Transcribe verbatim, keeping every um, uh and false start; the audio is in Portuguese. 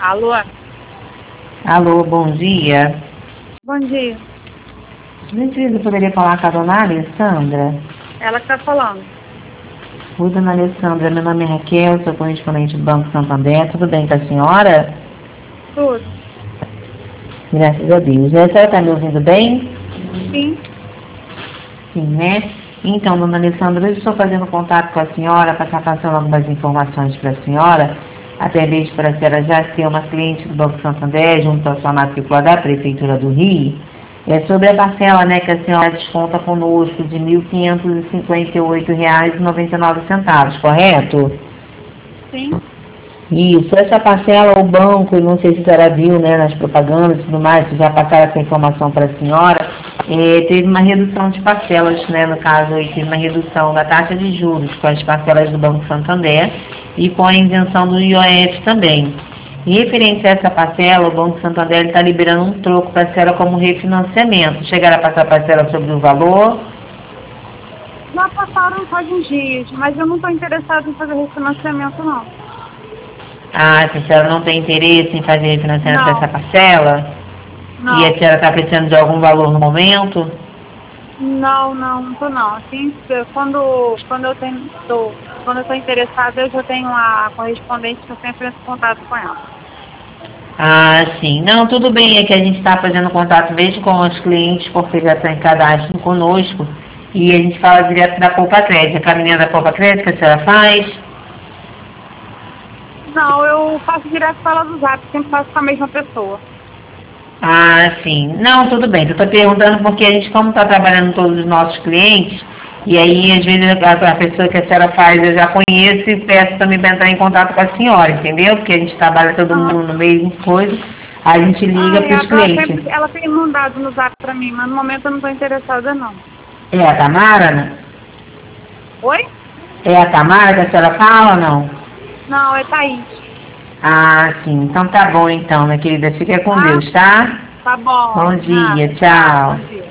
Alô? Alô, bom dia. Bom dia. Gentileza, eu poderia falar com a dona Alessandra? Ela que tá falando. Oi, dona Alessandra, meu nome é Raquel, sou correspondente do Banco Santander. Tudo bem com a senhora? Tudo. Graças a Deus. A senhora está me ouvindo bem? Sim. Sim, né? Então, dona Alessandra, eu estou fazendo contato com a senhora para estar passando algumas informações para a senhora, até mesmo para a senhora já ser uma cliente do Banco Santander, junto à sua matrícula da Prefeitura do Rio. É sobre a parcela, né, que a senhora desconta conosco de mil quinhentos e cinquenta e oito reais e noventa e nove centavos, correto? Sim. Isso, essa parcela, o banco, não sei se a senhora viu, né, nas propagandas e tudo mais, se já passaram essa informação para a senhora, é, teve uma redução de parcelas, né, no caso aí, teve uma redução da taxa de juros com as parcelas do Banco Santander e com a isenção do I O F também. E referente a essa parcela, o Banco Santander está liberando um troco para a senhora como refinanciamento. Chegaram a passar a parcela sobre o valor? Já passaram faz uns dias, mas eu não estou interessada em fazer refinanciamento, não. Ah, se a senhora não tem interesse em fazer refinanciamento Não. dessa parcela? Não. E a senhora está precisando de algum valor no momento? Não, não, não tô não. Assim, quando, quando eu tenho, tô, quando eu tô interessada, eu já tenho a correspondente que eu sempre entro em contato com ela. Ah, sim. Não, tudo bem, é que a gente está fazendo contato mesmo com os clientes, porque já estão em cadastro conosco, e a gente fala direto da Poupa Crédito. A caminhada da Poupa Crédito que a senhora faz? Não, eu faço direto com ela do Zap, sempre faço com a mesma pessoa. Ah, sim. Não, tudo bem. Eu estou perguntando porque a gente, como está trabalhando todos os nossos clientes, e aí, às vezes, a, a pessoa que a senhora faz eu já conheço e peço também para entrar em contato com a senhora, entendeu? Porque a gente trabalha todo Ah, mundo no mesmo coisa, a gente ah liga é, para os ela, clientes. sempre, ela tem mandado no Zap pra mim, mas no momento eu não tô interessada, não. É a Tamara, né? Oi? É a Tamara que a senhora fala ou não? Não, é Thaís. Ah, sim. Então tá bom então, minha querida. Fica com Ah, Deus, tá? tá bom. Bom De nada. dia, Tchau. Bom tchau. dia.